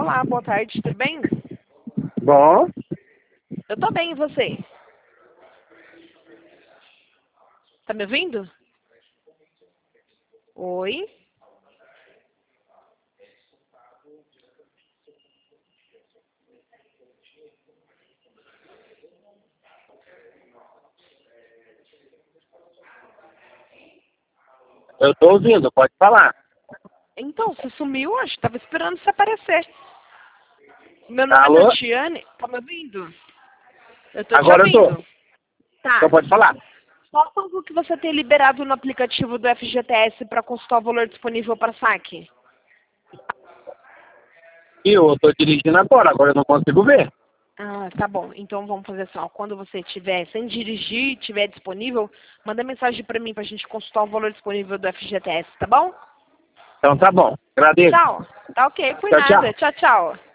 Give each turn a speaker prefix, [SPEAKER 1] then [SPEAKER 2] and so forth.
[SPEAKER 1] Olá, boa tarde, tudo bem?
[SPEAKER 2] Bom,
[SPEAKER 1] Eu tô bem, e você? Tá me ouvindo? Oi?
[SPEAKER 2] eu tô ouvindo, pode falar.
[SPEAKER 1] Então, você sumiu, acho que tava esperando você aparecer. Meu nome é
[SPEAKER 2] Alô?
[SPEAKER 1] Tatiane, tá me ouvindo? Eu tô te
[SPEAKER 2] Agora eu tô.
[SPEAKER 1] ouvindo. Tá.
[SPEAKER 2] Então pode falar.
[SPEAKER 1] Qual banco que você tem liberado no aplicativo do FGTS para consultar o valor disponível para saque?
[SPEAKER 2] E eu tô dirigindo agora eu não consigo ver.
[SPEAKER 1] Ah, tá bom. Então vamos fazer assim, ó. Quando você estiver sem dirigir, estiver disponível, manda mensagem para mim pra gente consultar o valor disponível do FGTS, tá bom?
[SPEAKER 2] Então tá bom. Agradeço.
[SPEAKER 1] Tchau. Tá ok, por
[SPEAKER 2] Tchau, tchau.
[SPEAKER 1] nada. Tchau, tchau.